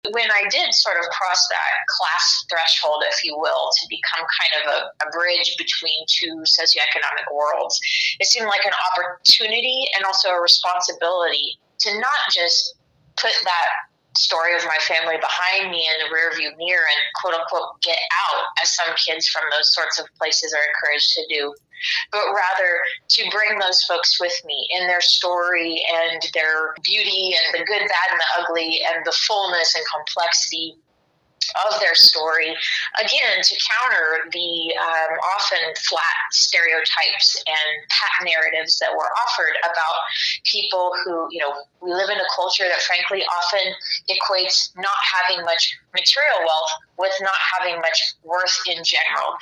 When I did sort of cross that class threshold, if you will, to become kind of a bridge between two socioeconomic worlds, it seemed like an opportunity and also a responsibility to not just put that story of my family behind me in the rearview mirror and quote unquote get out, as some kids from those sorts of places are encouraged to do, but rather to bring those folks with me in their story and their beauty and the good, bad, and the ugly and the fullness and complexity of their story, again, to counter the often flat stereotypes and pat narratives that were offered about people who, we live in a culture that frankly often equates not having much material wealth with not having much worth in general.